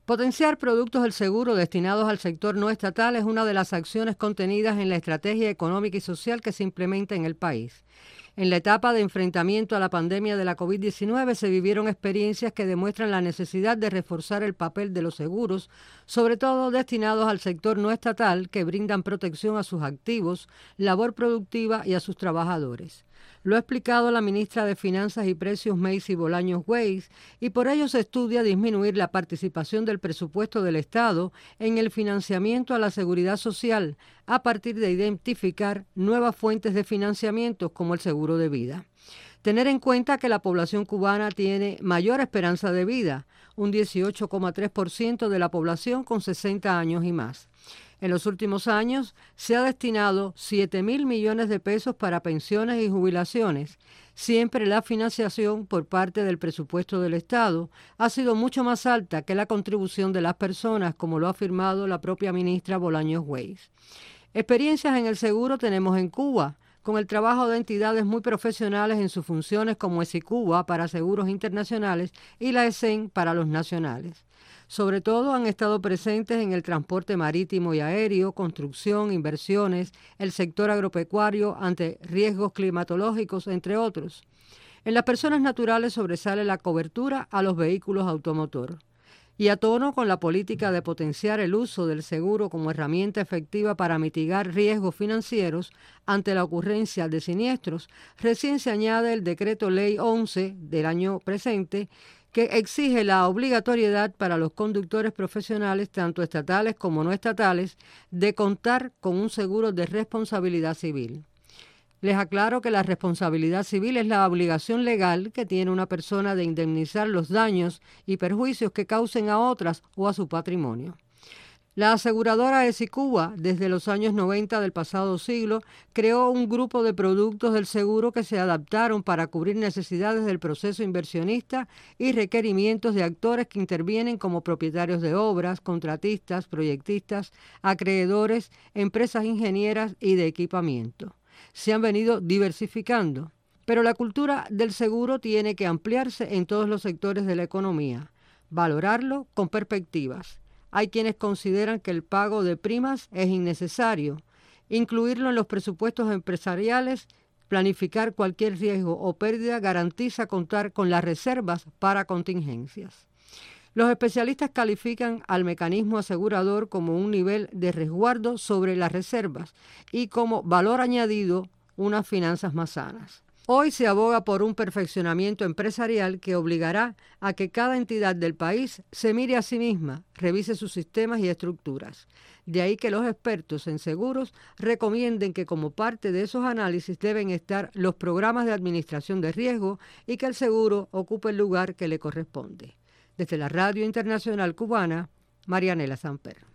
Potenciar productos del seguro destinados al sector no estatal es una de las acciones contenidas en la estrategia económica y social que se implementa en el país. En la etapa de enfrentamiento a la pandemia de la COVID-19 se vivieron experiencias que demuestran la necesidad de reforzar el papel de los seguros, sobre todo destinados al sector no estatal, que brindan protección a sus activos, labor productiva y a sus trabajadores. Lo ha explicado la ministra de Finanzas y Precios, Macy Bolaños Weiss, y por ello se estudia disminuir la participación del presupuesto del Estado en el financiamiento a la seguridad social a partir de identificar nuevas fuentes de financiamiento como el seguro de vida. Tener en cuenta que la población cubana tiene mayor esperanza de vida, un 18,3% de la población con 60 años y más. En los últimos años se ha destinado 7.000 millones de pesos para pensiones y jubilaciones. Siempre la financiación por parte del presupuesto del Estado ha sido mucho más alta que la contribución de las personas, como lo ha afirmado la propia ministra Bolaños Weiss. Experiencias en el seguro tenemos en Cuba, con el trabajo de entidades muy profesionales en sus funciones como ESICUBA para seguros internacionales y la ESEN para los nacionales. Sobre todo han estado presentes en el transporte marítimo y aéreo, construcción, inversiones, el sector agropecuario ante riesgos climatológicos, entre otros. En las personas naturales sobresale la cobertura a los vehículos automotor. Y a tono con la política de potenciar el uso del seguro como herramienta efectiva para mitigar riesgos financieros ante la ocurrencia de siniestros, recién se añade el Decreto Ley 11 del año presente, que exige la obligatoriedad para los conductores profesionales, tanto estatales como no estatales, de contar con un seguro de responsabilidad civil. Les aclaro que la responsabilidad civil es la obligación legal que tiene una persona de indemnizar los daños y perjuicios que causen a otras o a su patrimonio. La aseguradora ESICUBA, desde los años 90 del pasado siglo, creó un grupo de productos del seguro que se adaptaron para cubrir necesidades del proceso inversionista y requerimientos de actores que intervienen como propietarios de obras, contratistas, proyectistas, acreedores, empresas ingenieras y de equipamiento. Se han venido diversificando, pero la cultura del seguro tiene que ampliarse en todos los sectores de la economía, valorarlo con perspectivas. Hay quienes consideran que el pago de primas es innecesario, incluirlo en los presupuestos empresariales, planificar cualquier riesgo o pérdida garantiza contar con las reservas para contingencias. Los especialistas califican al mecanismo asegurador como un nivel de resguardo sobre las reservas y como valor añadido unas finanzas más sanas. Hoy se aboga por un perfeccionamiento empresarial que obligará a que cada entidad del país se mire a sí misma, revise sus sistemas y estructuras. De ahí que los expertos en seguros recomienden que como parte de esos análisis deben estar los programas de administración de riesgo y que el seguro ocupe el lugar que le corresponde. Desde la Radio Internacional Cubana, Marianela Samper.